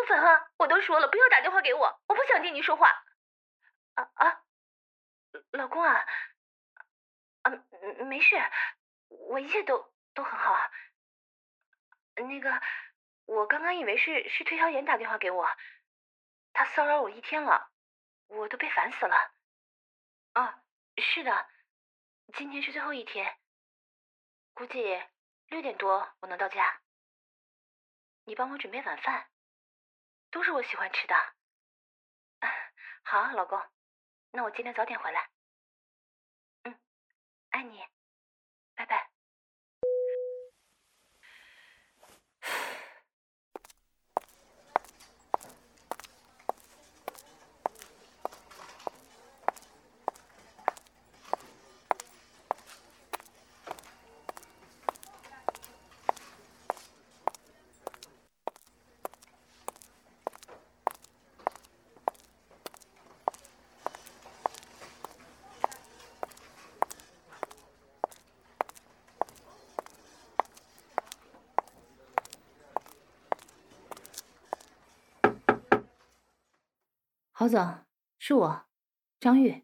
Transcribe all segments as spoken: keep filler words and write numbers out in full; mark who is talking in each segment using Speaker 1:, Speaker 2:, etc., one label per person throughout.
Speaker 1: 烦啊！我都说了不要打电话给我，我不想听你说话。啊啊，老公啊，啊，没事，我一切都都很好啊。那个，我刚刚以为是是推销员打电话给我，他骚扰我一天了，我都被烦死了。啊，是的，今天是最后一天，估计六点多我能到家。你帮我准备晚饭，都是我喜欢吃的。好，老公，那我今天早点回来。嗯，爱你，拜拜。
Speaker 2: 郝总，是我，张玉。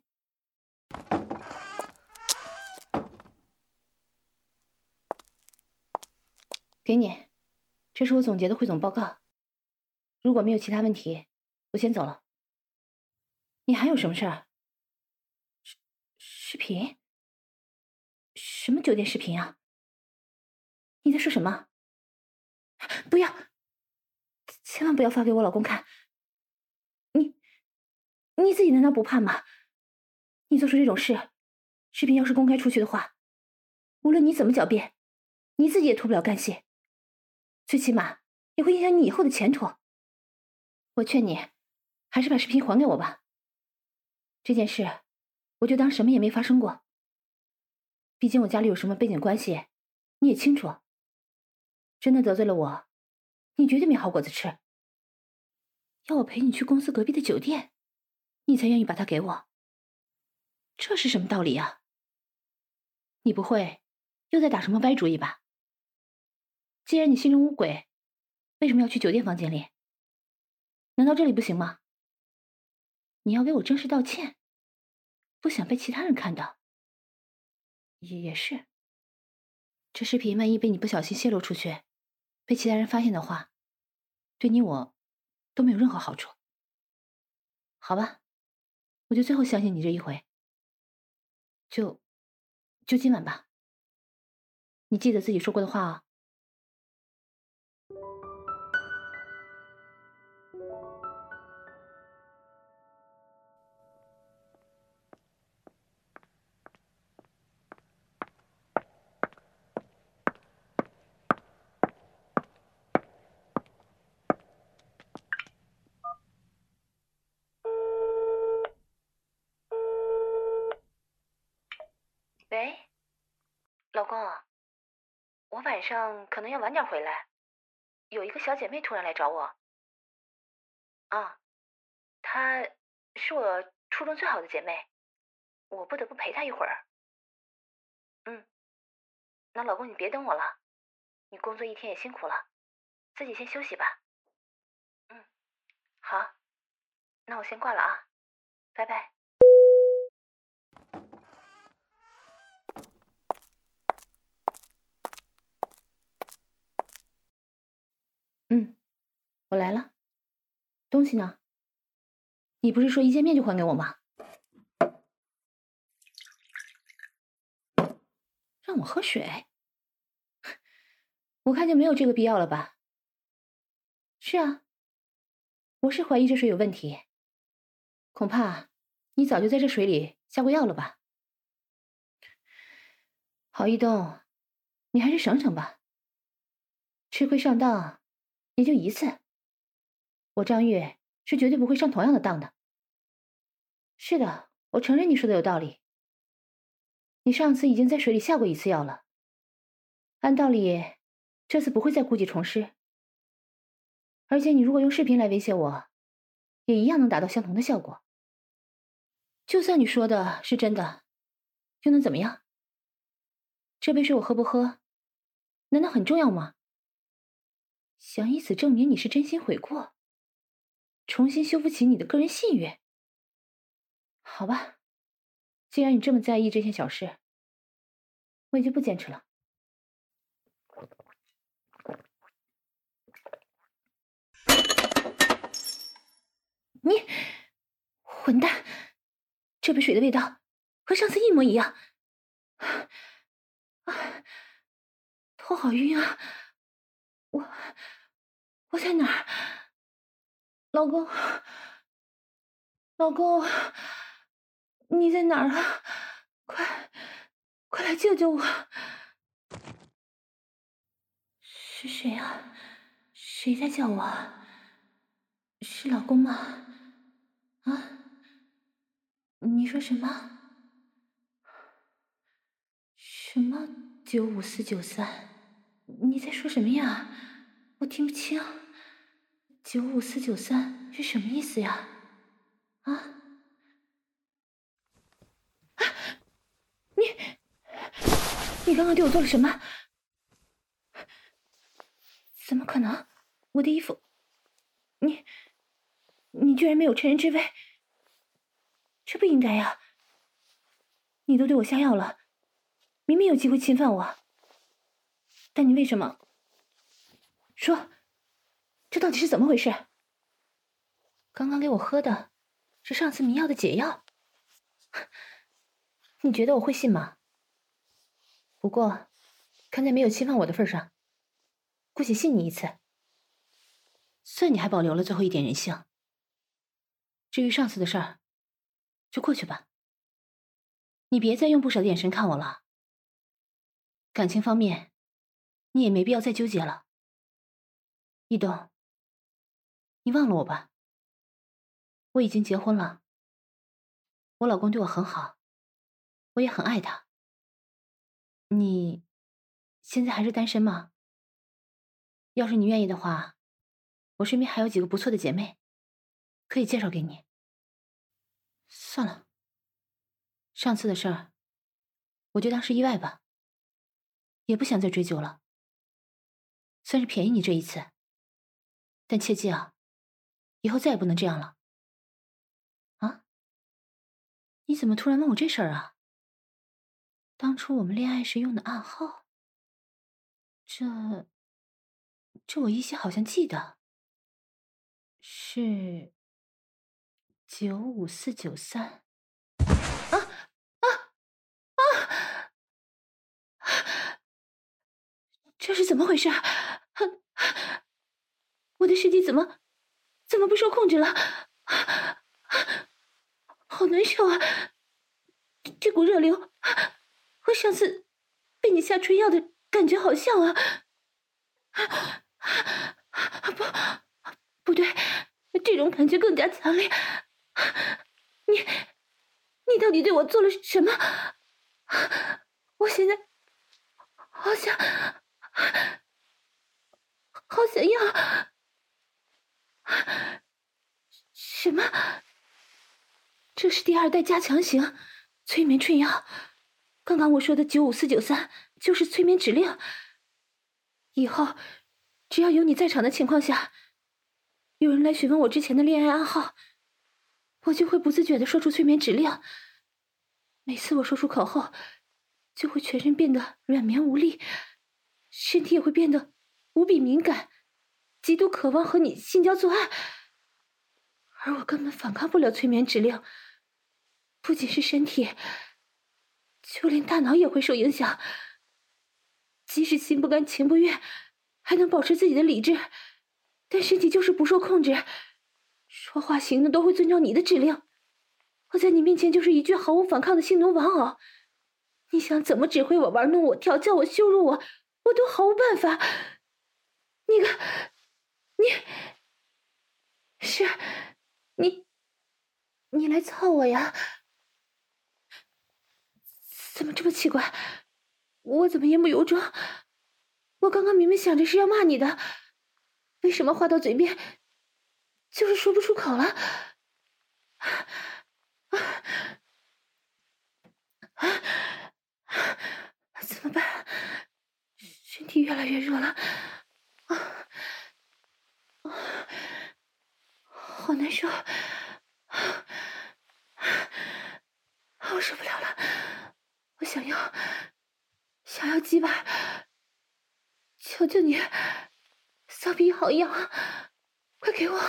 Speaker 2: 给你，这是我总结的汇总报告。如果没有其他问题，我先走了。你还有什么事儿？视视频？什么酒店视频啊？你在说什么？不要，千万不要发给我老公看。你，你自己难道不怕吗？你做出这种事，视频要是公开出去的话，无论你怎么狡辩，你自己也脱不了干系，最起码也会影响你以后的前途。我劝你，还是把视频还给我吧。这件事，我就当什么也没发生过。毕竟我家里有什么背景关系，你也清楚。真的得罪了我，你绝对没好果子吃。要我陪你去公司隔壁的酒店，你才愿意把它给我，这是什么道理啊？你不会又在打什么歪主意吧？既然你心中无鬼，为什么要去酒店房间里？难道这里不行吗？你要给我正式道歉，不想被其他人看到。也也是，这视频万一被你不小心泄露出去，被其他人发现的话，对你我都没有任何好处。好吧，我就最后相信你这一回。就就今晚吧，你记得自己说过的话啊。
Speaker 1: 喂，老公，我晚上可能要晚点回来，有一个小姐妹突然来找我。啊，她是我初中最好的姐妹，我不得不陪她一会儿。嗯，那老公你别等我了，你工作一天也辛苦了，自己先休息吧。嗯，好，那我先挂了啊，拜拜。
Speaker 2: 嗯，我来了。东西呢？你不是说一见面就还给我吗？让我喝水？我看就没有这个必要了吧。是啊，我是怀疑这水有问题，恐怕你早就在这水里下过药了吧。郝一东，你还是省省吧。吃亏上当也就一次，我张月是绝对不会上同样的当的。是的，我承认你说的有道理。你上次已经在水里下过一次药了，按道理这次不会再故技重施。而且你如果用视频来威胁我，也一样能达到相同的效果。就算你说的是真的，又能怎么样？这杯水我喝不喝，难道很重要吗？想以此证明你是真心悔过， 重新修复起你的个人信誉。好吧，既然你这么在意这些小事，我也就不坚持了。你混蛋！这杯水的味道和上次一模一样。啊，头好晕啊！我我在哪儿？老公，老公，你在哪儿啊？快快来救救我！是谁啊？谁在叫我？是老公吗？啊？你说什么？什么九五四九三？你在说什么呀？我听不清。九五四九三是什么意思呀？啊？啊！你你刚刚对我做了什么？怎么可能？我的衣服，你你居然没有趁人之危，这不应该呀！你都对我下药了，明明有机会侵犯我，但你为什么？说，这到底是怎么回事？刚刚给我喝的是上次迷药的解药，你觉得我会信吗？不过，看在没有侵犯我的份上，姑且信你一次，算你还保留了最后一点人性。至于上次的事儿，就过去吧。你别再用不舍的眼神看我了。感情方面，你也没必要再纠结了。一东，你忘了我吧。我已经结婚了，我老公对我很好，我也很爱他。你现在还是单身吗？要是你愿意的话，我身边还有几个不错的姐妹，可以介绍给你。算了，上次的事儿，我就当是意外吧，也不想再追究了。算是便宜你这一次，但切记啊，以后再也不能这样了。啊？你怎么突然问我这事儿啊？当初我们恋爱时用的暗号，这这我依稀好像记得，是九五四九三。啊啊啊！这是怎么回事？我的身体怎么怎么不受控制了？好难受啊！这股热流和上次被你下春药的感觉好像啊！不，不对，这种感觉更加强烈。你，你到底对我做了什么？我现在好想，好想要。什么？这是第二代加强型催眠春药。刚刚我说的九五四九三就是催眠指令。以后只要有你在场的情况下，有人来询问我之前的恋爱暗号，我就会不自觉地说出催眠指令。每次我说出口后，就会全身变得软绵无力，身体也会变得无比敏感，极度渴望和你性交做爱。而我根本反抗不了催眠指令，不仅是身体，就连大脑也会受影响。即使心不甘情不愿，还能保持自己的理智，但身体就是不受控制，说话行动都会遵照你的指令。我在你面前就是一具毫无反抗的性奴玩偶，你想怎么指挥我、玩弄我、调教我、羞辱我，我都毫无办法。你个，你，是，你，你来操我呀？怎么这么奇怪？我怎么言不由衷？我刚刚明明想着是要骂你的，为什么话到嘴边就是说不出口了？怎么办？身体越来越热了，啊， 好难受，我受不了了，我想要，想要鸡巴，求求你，骚逼好痒，快给我！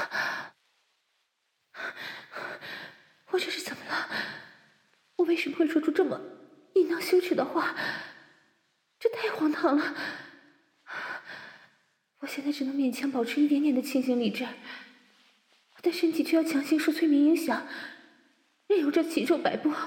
Speaker 2: 我这是怎么了？我为什么会说出这么淫荡羞耻的话？这太荒唐了！我现在只能勉强保持一点点的清醒理智，我的身体却要强行受催眠影响，任由这奇兽摆布。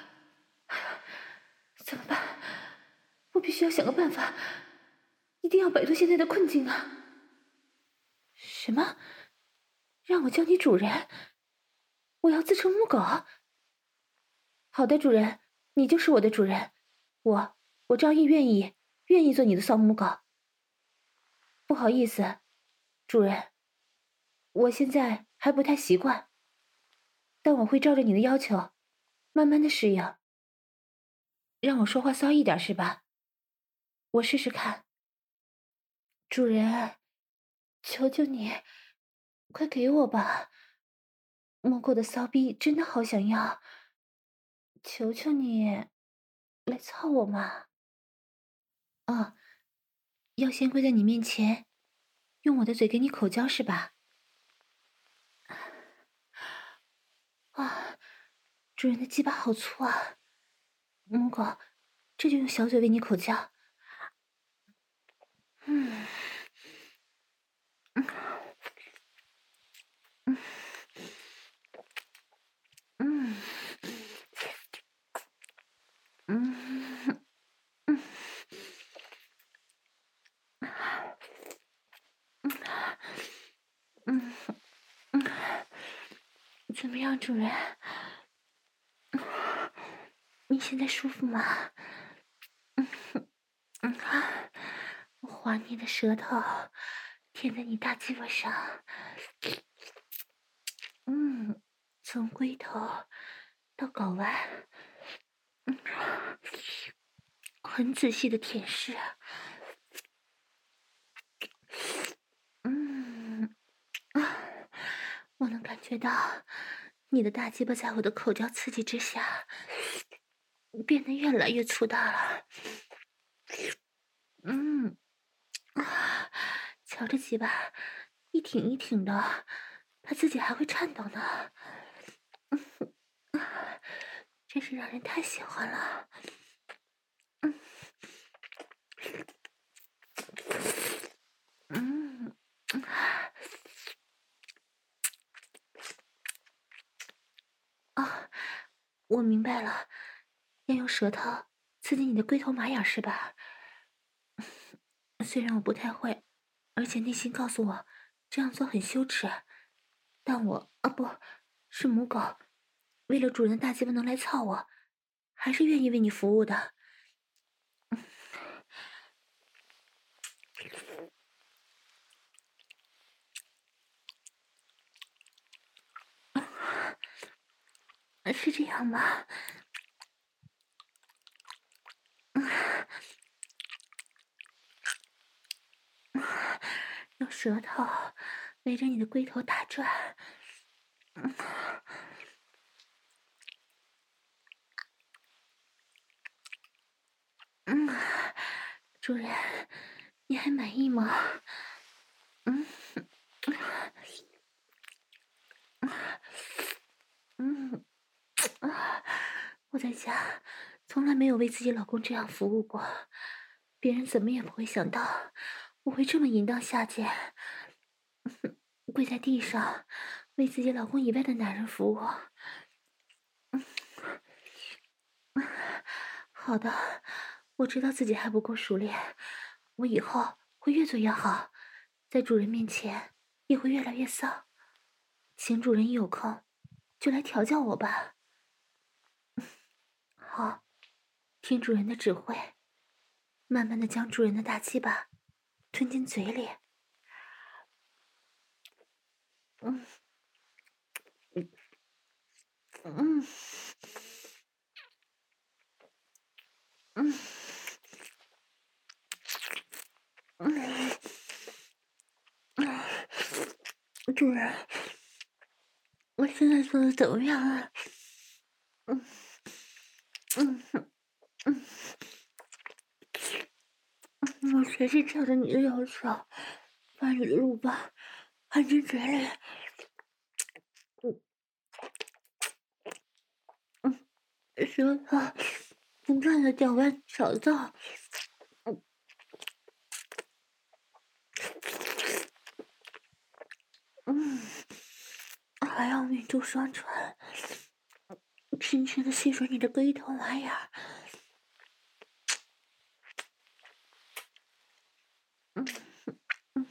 Speaker 2: 怎么办？我必须要想个办法，一定要摆脱现在的困境啊！什么？让我叫你主人？我要自称母狗？好的，主人，你就是我的主人，我我赵毅愿意愿意做你的骚母狗。不好意思，主人，我现在还不太习惯，但我会照着你的要求，慢慢的适应。让我说话骚一点是吧？我试试看。主人，求求你，快给我吧！母狗的骚逼真的好想要，求求你，来操我嘛！哦，要先跪在你面前，用我的嘴给你口交是吧？啊，主人的鸡巴好粗啊！母狗，这就用小嘴为你口交。嗯，嗯，嗯，嗯，嗯，嗯，嗯，嗯，怎么样，主人？你现在舒服吗？嗯，嗯，我划你的舌头，舔在你大鸡巴上，嗯，从龟头到睾丸，嗯，很仔细的舔舐，嗯，啊，我能感觉到你的大鸡巴在我的口交刺激之下，变得越来越粗大了。嗯，啊，瞧着鸡巴一挺一挺的，它自己还会颤抖呢。嗯，啊，真是让人太喜欢了。嗯，嗯，啊，我明白了，要用舌头刺激你的龟头马眼是吧？虽然我不太会，而且内心告诉我这样做很羞耻，但我啊不是母狗，为了主人的大鸡巴能来操我，还是愿意为你服务的。是这样吗？用舌头围着你的龟头打转。嗯，主人，你还满意吗？嗯，嗯，啊，我在家从来没有为自己老公这样服务过，别人怎么也不会想到我会这么淫荡下贱，跪在地上为自己老公以外的男人服务。好的，我知道自己还不够熟练，我以后会越做越好，在主人面前也会越来越骚。请主人一有空就来调教我吧。好，听主人的指挥，慢慢的将主人的大鸡巴吞进嘴里。嗯，嗯，嗯，嗯，主人，
Speaker 1: 我现在做的怎么样啊？嗯嗯嗯嗯，我全是照着你的要求，把你的乳房含进嘴里。嗯嗯，舌头不断的搅拌小灶。嗯嗯，还要抿住双唇，轻轻的吸吮你的龟头马眼。嗯嗯，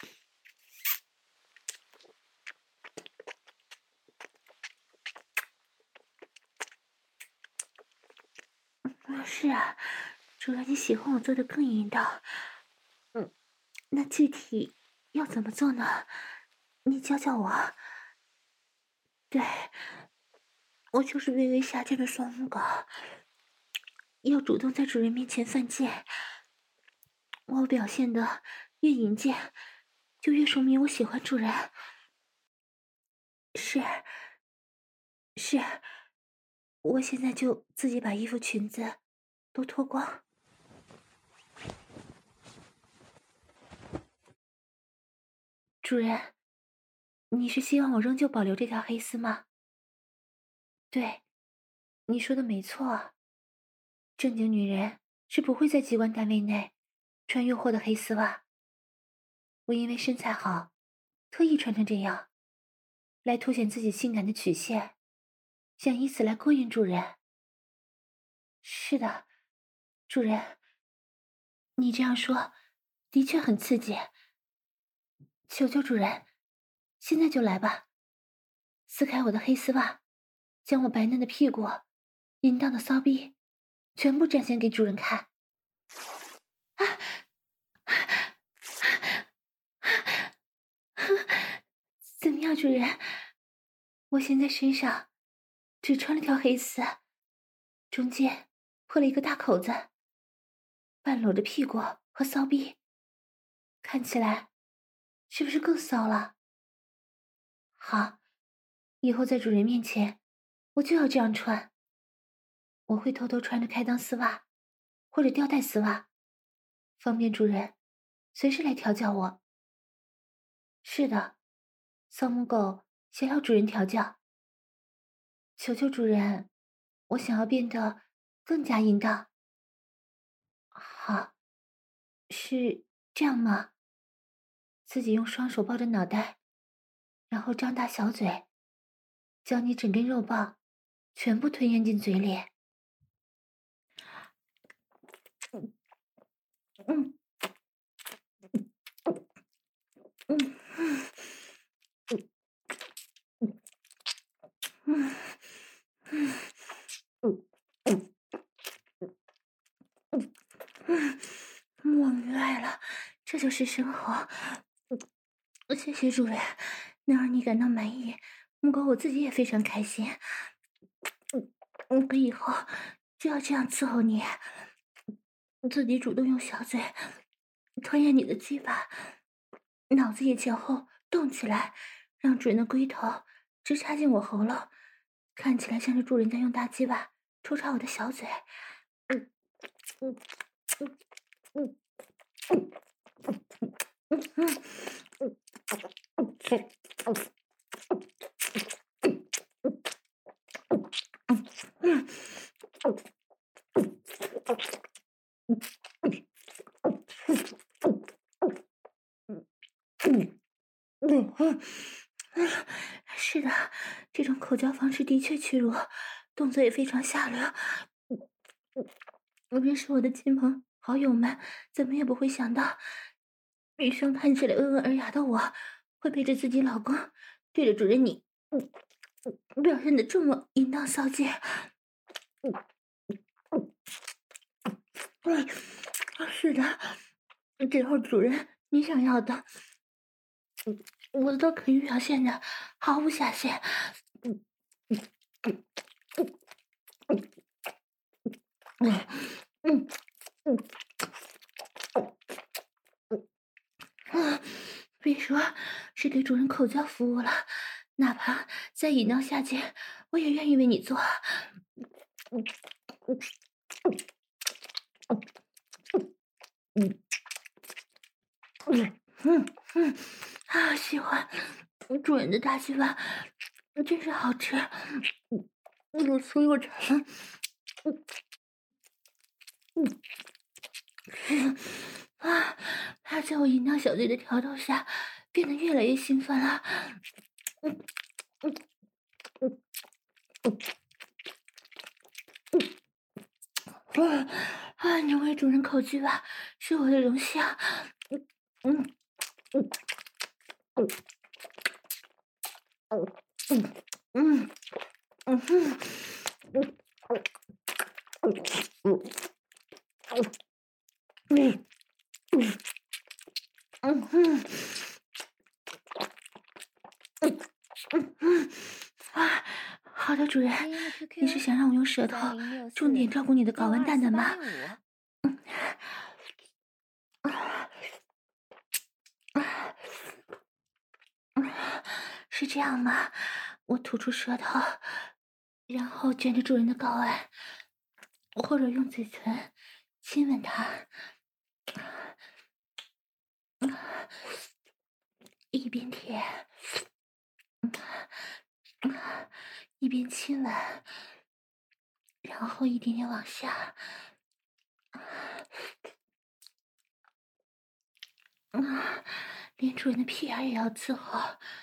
Speaker 1: 是啊，主要你喜欢我做的更淫荡。嗯，那具体要怎么做呢？你教教我。对，我就是微微下贱的双母狗，要主动在主人面前犯贱。我表现的越淫贱，就越说明我喜欢主人。是，是，我现在就自己把衣服、裙子都脱光。主人，你是希望我仍旧保留这条黑丝吗？对，你说的没错。正经女人是不会在机关单位内穿诱惑的黑丝袜。我因为身材好，特意穿成这样，来凸显自己性感的曲线，想以此来勾引主人。是的，主人，你这样说的确很刺激。求求主人，现在就来吧，撕开我的黑丝袜，将我白嫩的屁股、淫荡的骚逼全部展现给主人看。怎么样，主人？我现在身上只穿了条黑丝，中间破了一个大口子，半裸着屁股和骚逼，看起来是不是更骚了？好，以后在主人面前，我就要这样穿。我会偷偷穿着开裆丝袜或者吊带丝袜，方便主人随时来调教我。是的，骚母狗想要主人调教。求求主人，我想要变得更加淫荡。好，是这样吗？自己用双手抱着脑袋，然后张大小嘴，将你整根肉棒全部吞咽进嘴里。嗯嗯嗯嗯嗯嗯，我明白了，这就是生活。谢谢主人，能让你感到满意，母狗我自己也非常开心。嗯，我以后就要这样伺候你，自己主动用小嘴吞咽你的鸡巴，脑子也前后动起来，让主人的龟头直插进我喉咙，看起来像是主人在用大鸡巴抽插我的小嘴。嗯嗯嗯嗯嗯嗯嗯嗯嗯嗯，是的，这种口交方式的确屈辱，动作也非常下流。无论是我的亲朋好友们，怎么也不会想到，女生看起来温文尔雅的我，会背着自己老公，对着主人你，嗯，表现的这么淫荡骚贱。嗯嗯嗯，是的，只要主人你想要的，嗯，我都可以表现的毫无下限。嗯嗯嗯嗯嗯嗯嗯，别说是给主人口交服务了，
Speaker 2: 哪怕在饮料下界，我也愿意为你做。嗯嗯嗯嗯嗯，啊，喜欢主人的大鸡巴，真是好吃，又酥又沉。嗯嗯嗯啊，他在我淫荡小嘴的挑逗下，变得越来越兴奋了。嗯嗯嗯嗯啊，成为主人口居吧，是我的荣幸。嗯嗯嗯嗯嗯嗯嗯嗯嗯嗯嗯嗯嗯嗯嗯啊，好的，主人，
Speaker 3: 拼音的 Q Q
Speaker 2: 你是想让我用舌头
Speaker 3: 三零六
Speaker 2: 重点
Speaker 3: 四
Speaker 2: 照顾你的睾
Speaker 3: 六二
Speaker 2: 丸蛋蛋吗？
Speaker 3: 四八六五。
Speaker 2: 是这样吗？我吐出舌头，然后卷着主人的睾丸，或者用嘴唇亲吻它，一边舔，一边亲吻，然后一点点往下，啊，连主人的屁眼也要伺候。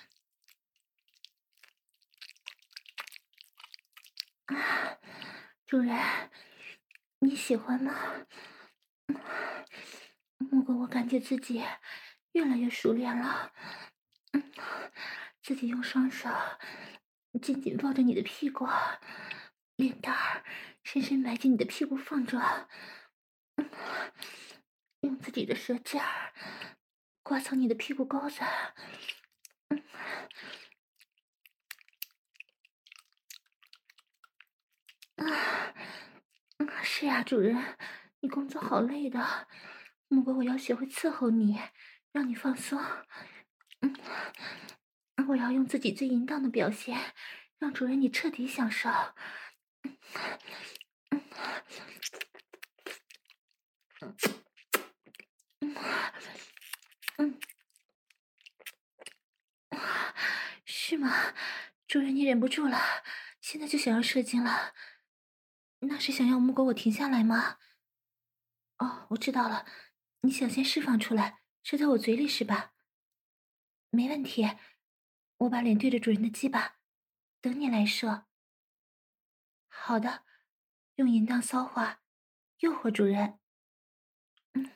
Speaker 2: 啊，主人，你喜欢吗？不过我感觉自己越来越熟练了。嗯，自己用双手紧紧抱着你的屁股，脸蛋儿深深埋进你的屁股缝中，嗯，用自己的舌尖儿刮蹭你的屁股沟子。嗯啊，嗯，是呀，主人，你工作好累的，不过我要学会伺候你，让你放松。嗯，我要用自己最淫荡的表现，让主人你彻底享受。嗯，是吗？主人，你忍不住了，现在就想要射精了？那是想要木狗我停下来吗？哦，我知道了，你想先释放出来，射在我嘴里是吧？没问题，我把脸对着主人的鸡巴，等你来射。好的，用淫荡骚话诱惑主人。嗯，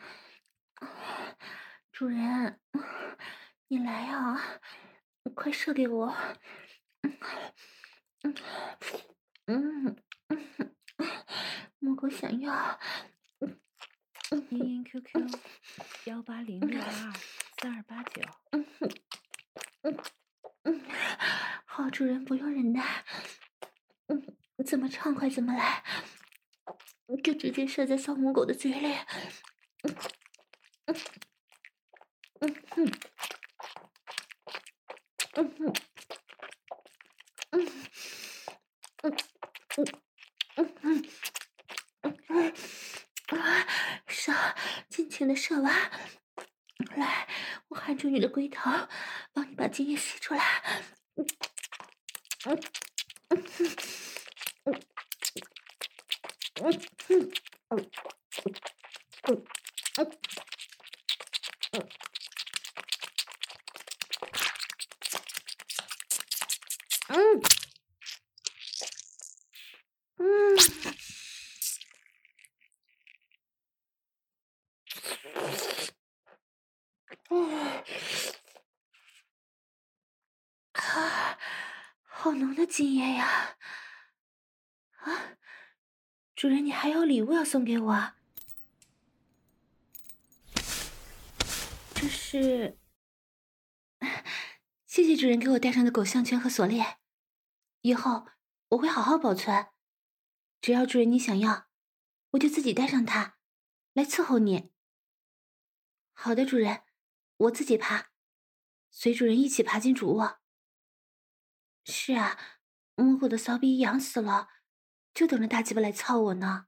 Speaker 2: 主人，你来啊，快射给我。嗯嗯嗯嗯，木狗想要。嗯
Speaker 3: 拼音 Q Q 幺八零六二二四二八九。
Speaker 2: 嗯嗯嗯，好，主人不用忍耐。嗯，怎么畅快怎么来，就直接射在骚母狗的嘴里。嗯嗯嗯嗯嗯嗯嗯嗯嗯嗯嗯，啊，射，尽情的射吧。来，我含住你的龟头，帮你把精液吸出来。嗯嗯嗯嗯嗯嗯嗯嗯嗯嗯嗯嗯，啊，好浓的精液呀！啊，主人，你还有礼物要送给我啊？这是，谢谢主人给我戴上的狗项圈和锁链，以后我会好好保存。只要主人你想要，我就自己戴上它，来伺候你。好的，主人，我自己爬，随主人一起爬进主卧。 是啊，母狗的骚逼痒死了，就等着大鸡巴来操我呢。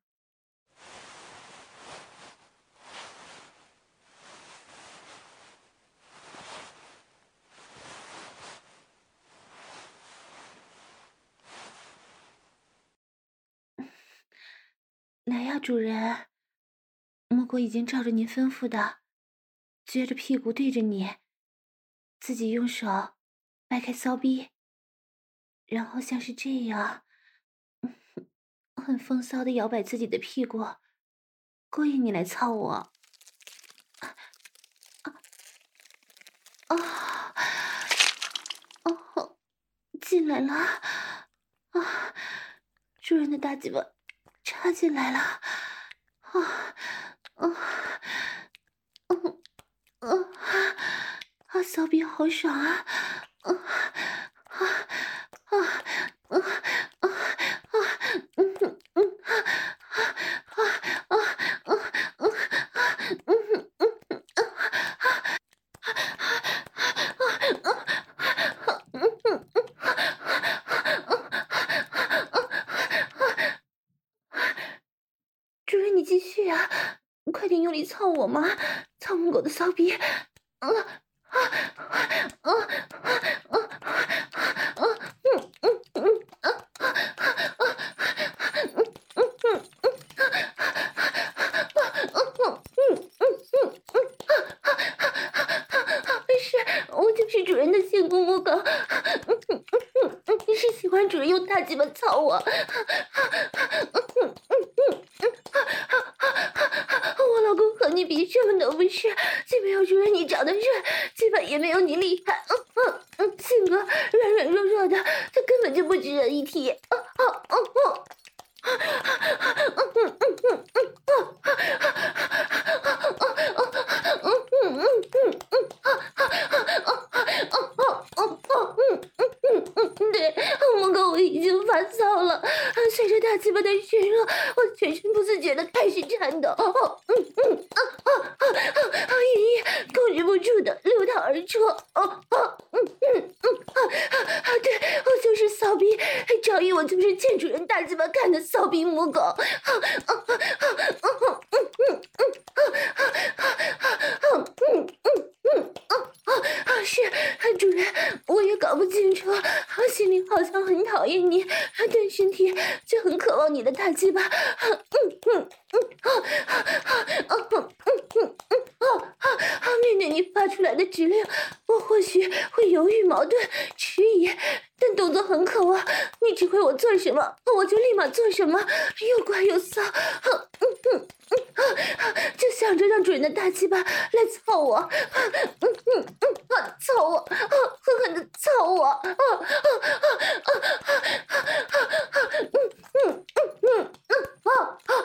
Speaker 2: 来呀，主人，母狗已经照着您吩咐的，撅着屁股对着你，自己用手掰开骚逼，然后像是这样，很风骚的摇摆自己的屁股，勾引你来操我。啊！哦，进来了！啊，主人的大鸡巴插进来了！啊啊啊啊！啊，骚逼好爽啊！啊啊啊啊啊啊！嗯嗯嗯啊啊啊啊啊啊嗯嗯主人，你继续啊！快点用力操我嘛，操母狗的骚逼！啊啊啊啊啊啊！嗯嗯嗯啊啊啊！嗯嗯嗯嗯嗯嗯嗯，是我就是主人的幸福母狗，嗯嗯嗯嗯，是喜欢主人用大鸡巴操我。我老公和你比，什么都不是，既没有主人你长得帅，鸡巴也没有你厉害，嗯嗯嗯，性格软软弱弱的，他根本就不值得一提。啊啊啊啊！嗯嗯嗯嗯对，母狗我已经发骚了，随着大鸡巴的熏热，我全身不自觉的开始颤抖，嗯嗯啊啊啊啊！淫液控制不住的流淌而出，啊啊嗯嗯嗯啊啊！对，我就是骚逼，赵毅，我就是见主人大鸡巴看的骚逼母狗，啊啊啊啊啊嗯嗯嗯啊啊啊啊嗯嗯嗯啊啊！是主人，我也搞不清楚，心里好像很讨厌你，但身体却很渴望你的大鸡巴。嗯嗯嗯啊啊啊嗯嗯嗯嗯啊啊！面对你发出来的指令，我或许会犹豫、矛盾、迟疑，但动作很渴望。你指挥我做什么，我就立马做什么，又乖又骚。嗯嗯嗯啊！就想着让主人的大鸡巴来操我。嗯嗯嗯啊！操我！啊！狠狠的操我！啊啊啊啊啊啊！嗯嗯嗯嗯嗯啊啊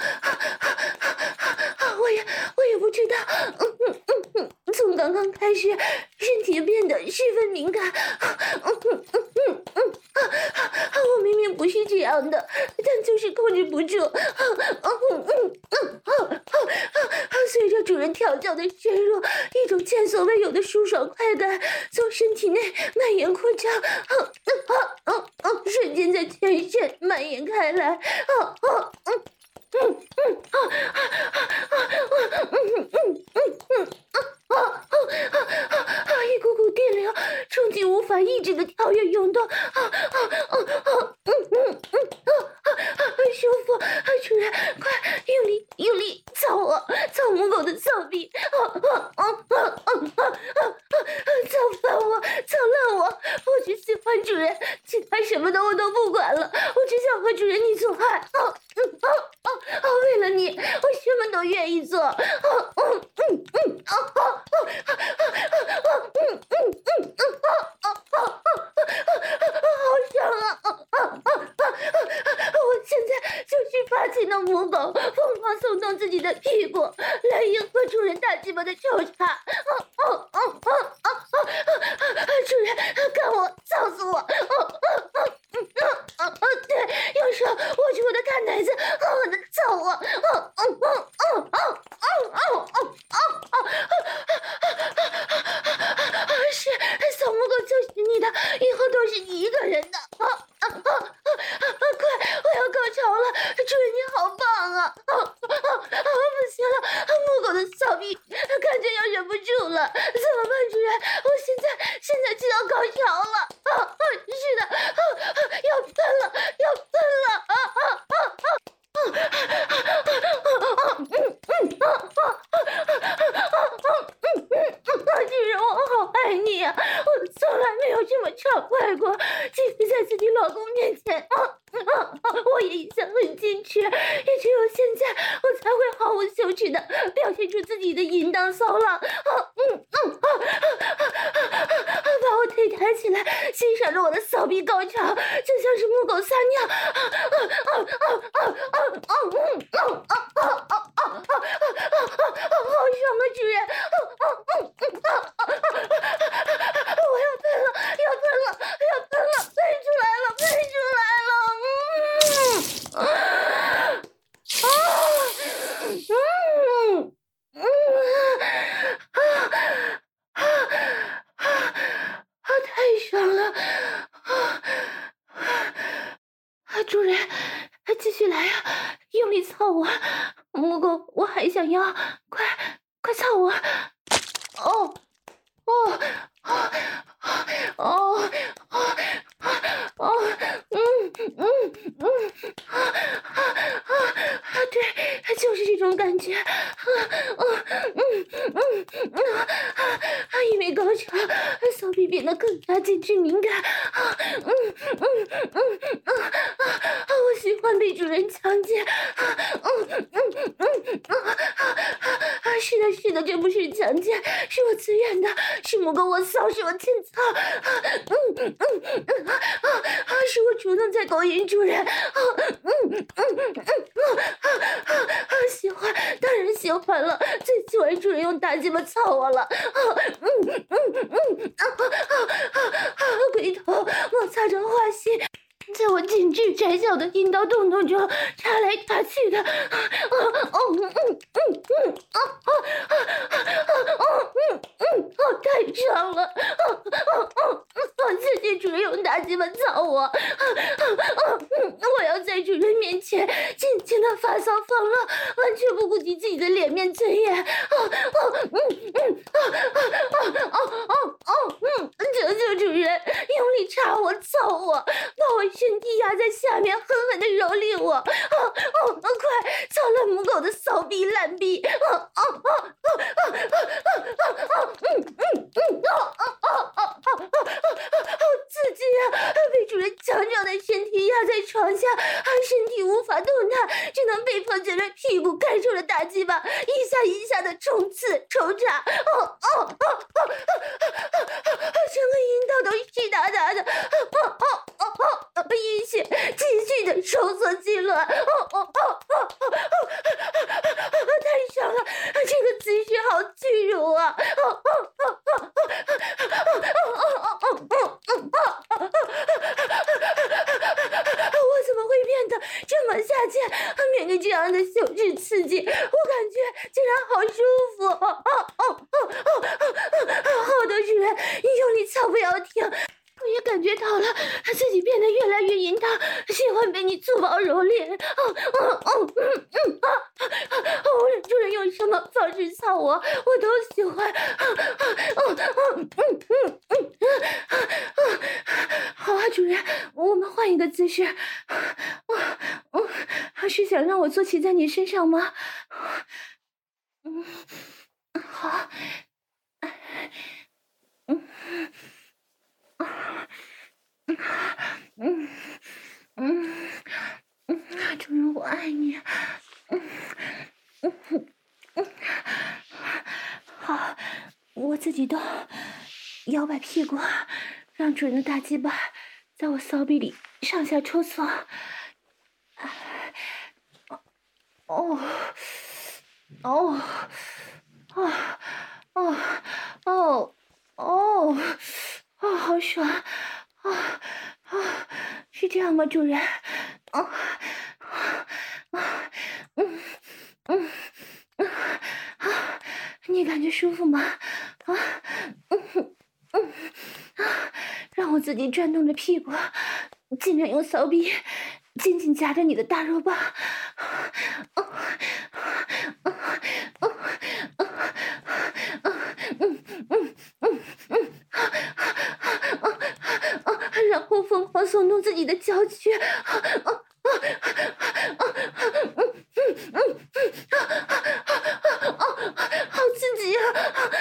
Speaker 2: 啊！我也我也不知道，嗯嗯嗯嗯，从刚刚开始，身体变得十分敏感，嗯嗯嗯嗯嗯啊！我明明不是这样的，但就是控制不住，嗯嗯嗯嗯啊啊！随着主人调教的深入，一种前所未有的舒爽快感从身体内蔓延扩张，啊啊啊啊！瞬间在全身蔓延开来，啊啊嗯。嗯嗯啊啊啊啊嗯嗯嗯嗯啊啊啊啊！一股股电流冲击无法抑制的跳跃涌动，啊啊啊啊嗯嗯嗯啊啊啊！舒服，主人快用力用力操我，操母狗的骚逼，啊啊啊啊啊啊啊啊！操翻我，操烂我！我只喜欢主人，其他什么的我都不管了，我只想和主人你做爱，啊嗯啊啊啊！为了你，我什么都愿意做，啊嗯嗯嗯啊啊啊啊啊嗯嗯嗯嗯啊啊啊啊啊！好爽啊！啊啊啊啊！我现在就是发情的母狗，疯狂耸动自己的屁股，来迎合主人大鸡巴的抽插，啊啊啊啊啊啊！主人，干我，操死我！啊啊啊啊啊啊！对，用手握住我的大奶子，狠狠的操我！啊啊啊啊啊啊啊啊啊啊！是小母狗就是你的，以后都是你一个人的。啊啊啊啊啊！快，我要高潮了，主人你好棒啊！啊啊啊！不行了，木狗的骚逼感觉要忍不住了，怎么办，主人？我现在现在就要高潮了！啊啊！是的，啊啊！要喷了，要喷了！啊啊啊啊！啊啊啊！嗯嗯啊啊啊啊嗯嗯啊！主人，我好爱你啊！我从来没有这么畅快过，即使在自己老公面前，啊啊啊！我也一向很矜持，也只有现在，我才会毫无羞耻的表现出自己的淫荡骚浪。啊嗯嗯啊啊啊啊！把我腿抬起来，欣赏着我的骚逼高潮，就像是母狗撒尿。啊啊啊啊啊啊啊嗯啊啊啊啊啊啊啊！好爽啊，主人！啊啊嗯嗯啊啊啊！我要喷了，要喷了，要喷了，喷出来了，喷出来了！嗯啊啊嗯嗯啊啊啊啊！太爽了！啊啊！主人，继续来啊，用力操我！母狗，我还想要，快快操我！哦哦哦哦哦哦嗯嗯嗯啊啊啊！对，就是这种感觉。啊啊嗯嗯嗯啊啊！因为高潮，骚逼变得更加极致敏感。啊嗯嗯嗯嗯啊啊！我喜欢被主人强奸。啊嗯嗯嗯啊啊啊！是的，是的，这不是强奸，是我自愿的，是母狗我骚，是我欠操。啊嗯嗯嗯啊啊啊！是我主动在勾引主人。啊嗯嗯嗯啊啊啊啊！喜欢，当然喜欢了，最喜欢主人用大鸡巴操我了。啊嗯嗯嗯啊啊啊啊！龟头摩擦着花心，在我紧致窄小的阴道洞洞中插来插去的。啊啊哦嗯嗯嗯嗯啊啊啊啊啊嗯嗯哦，太爽了！啊啊啊！谢谢主人用大鸡巴操我。啊啊啊嗯，我要在主人面前尽情的发骚放浪，完全不顾及自己的脸面尊严。啊啊嗯嗯啊啊啊啊啊啊嗯，求求主人用力插我操我，把我身体压在下面，狠狠的蹂躏我。啊啊啊！快操了母狗的骚逼烂逼！啊啊啊啊啊啊啊啊嗯嗯嗯啊啊啊啊啊啊啊！好刺激啊！被主人强壮的身体压在床下，身体无法动弹，只能被迫卷着屁股开出了大鸡巴，一下一下的冲刺抽插。哦哦哦哦哦！整个阴道都湿哒哒的。哦哦哦哦哦！阴血继续的收缩痉挛。哦哦哦哦哦！太爽了！这个姿势好屈辱啊！哦哦哦哦哦哦哦哦哦哦！我怎么会变得这么下贱？面对这样的羞耻刺激，我感觉竟然好舒服！哦哦哦哦哦哦！好的，主人，你用力操，不要停！我也感觉到了自己变得越来越淫荡，喜欢被你粗暴蹂躏。哦哦哦嗯嗯啊啊！无论主人用什么方式操我，我都喜欢。啊啊哦哦嗯嗯嗯啊啊！好啊，主人，我们换一个姿势。啊啊！是想让我坐骑在你身上吗？嗯，好。嗯嗯嗯嗯，主人，我爱你。嗯嗯嗯，好，我自己动，摇摆屁股，让主人的大鸡巴在我骚逼里上下抽搐。哦哦哦哦哦哦哦，好爽！啊啊，是这样吗，主人？啊啊嗯嗯嗯啊，你感觉舒服吗？啊嗯嗯啊让我自己转动着屁股，尽量用骚逼紧紧夹着你的大肉棒，然后疯狂耸动自己的娇躯，好刺激啊！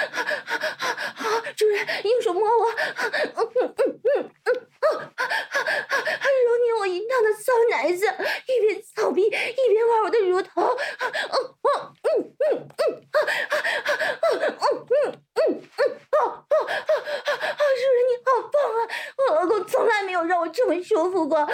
Speaker 2: 主人，用手摸我，揉捏我淫荡的骚奶子，一边操逼一边玩我的乳头。主人你好棒啊！我老公从来没有让我这么舒服过。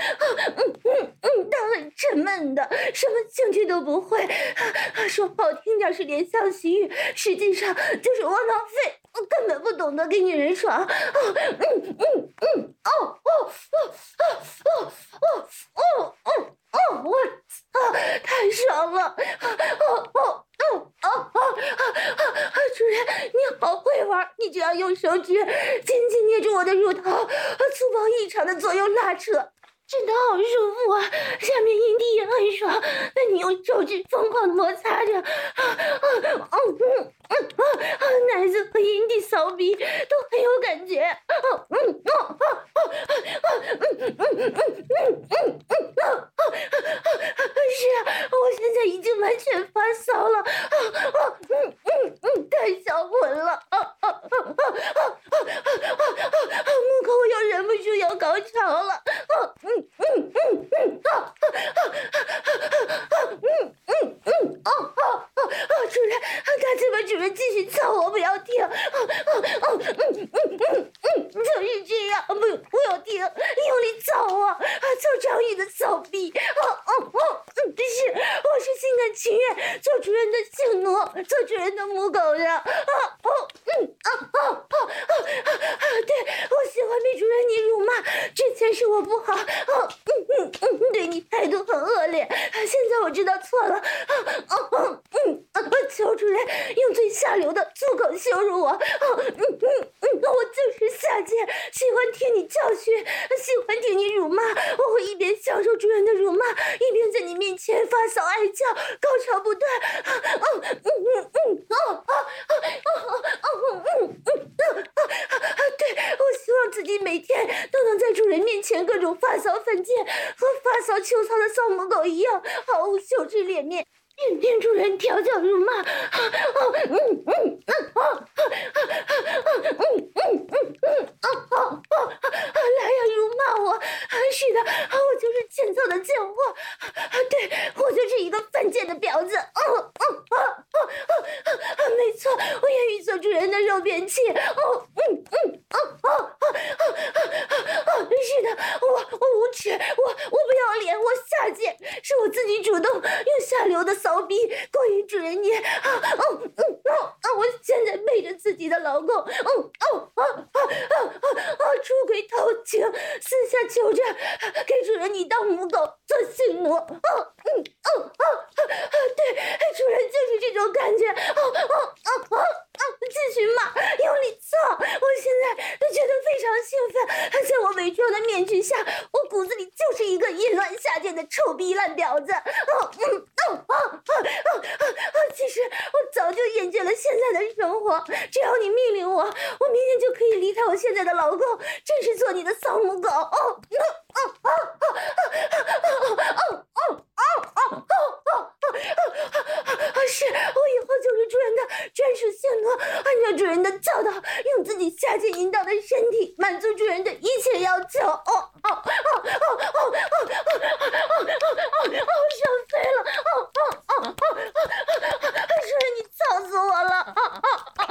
Speaker 2: 他很沉闷的，什么兴趣都不会，说好听点是怜香惜玉，实际上就是窝囊废，根本不懂得给女人爽。嗯嗯嗯哦哦哦哦哦哦哦哦！我操，太爽了！哦哦哦哦哦！主人，你好会玩，你只要用手指紧紧捏住我的乳头，粗暴异常的左右拉扯。真的好舒服啊，下面阴蒂也很爽，被你用手指疯狂的摩擦着，啊啊啊啊啊啊！奶子和阴蒂骚逼都很有感觉，啊嗯啊啊啊啊嗯嗯嗯嗯嗯嗯啊啊！是啊，我现在已经完全发骚了，啊啊嗯嗯嗯，太销魂了，啊啊啊啊啊啊啊！木口我又忍不住要高潮了，啊嗯。嗯嗯嗯嗯啊啊啊啊嗯嗯嗯啊啊啊啊！主人，大嘴巴主人继续操我，不要停！啊啊啊嗯嗯嗯嗯，就是这样，不不要停，用力操我，啊操张宇的骚逼！啊啊啊嗯，是，我是心甘情愿做主人的性奴，做主人的母狗的！啊啊嗯啊啊啊啊啊！对，我喜欢被主人你辱骂，之前是我不好。哦，嗯嗯嗯，对你态度很恶劣，现在我知道错了。哦哦嗯，求主人用最下流的粗口羞辱我。哦嗯嗯嗯，我就是下贱，喜欢听你教训，喜欢听你辱骂。我会一边享受主人的辱骂，一边在你面前发骚哀叫，高潮不断。哦嗯嗯嗯哦哦哦哦哦嗯嗯啊！对，我希望自己每天都能在主人面前各种发骚犯贱，和发骚秋操的骚母狗一样，毫无羞耻脸面，任凭主人调教辱骂。哦嗯嗯嗯啊嗯嗯嗯嗯啊啊啊！来呀，辱骂我！是的，我就是欠揍的贱货。对，我就是一个犯贱的婊子。哦哦哦哦哦！没错，我愿意做主人的肉便器。哦嗯嗯啊啊啊啊啊！是的，我我无耻，我我不要脸，我下贱，是我自己主动用下流的骚逼勾引主人你。啊哦嗯哦啊！我现在背着自己的老公，哦哦啊啊啊啊啊！出轨偷情，私下求着给主人你当母狗做性奴。哦嗯哦哦啊！对，主人就是这种感觉。哦哦哦哦哦！继续骂，用力操！我现在都觉得非常兴奋，在我伪装的面具下，我骨子里就是一个淫乱下贱的臭逼烂婊子。哦嗯哦哦哦哦哦！其实我早就厌倦了现在的生活，只要你命令我，我明天就可以离开我现在的老公，正式做你的骚母狗。哦哦哦哦哦哦哦哦哦哦！是，我以后就是主人的专属性奴，按照主人的教导，用自己下贱淫荡的身体满足主人的一切要求。哦哦哦哦哦哦哦哦哦哦！想飞了！哦哦哦哦哦！主人，你操死我了！哦哦哦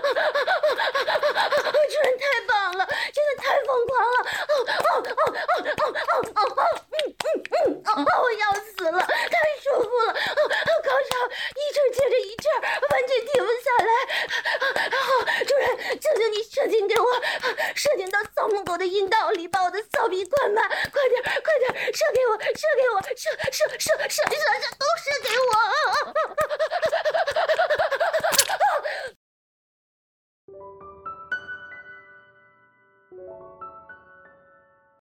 Speaker 2: 哦！主人太棒了，真的太疯狂了！哦哦哦哦哦哦哦哦！嗯嗯嗯！哦，我要死了，太舒服了！哦，高潮一阵接着一阵，完全停不下来。好，主人，求求你射精给我，射精到骚母狗的阴道里，把我的骚逼灌满！快点，快点，射给我，射给我，射射射射射射！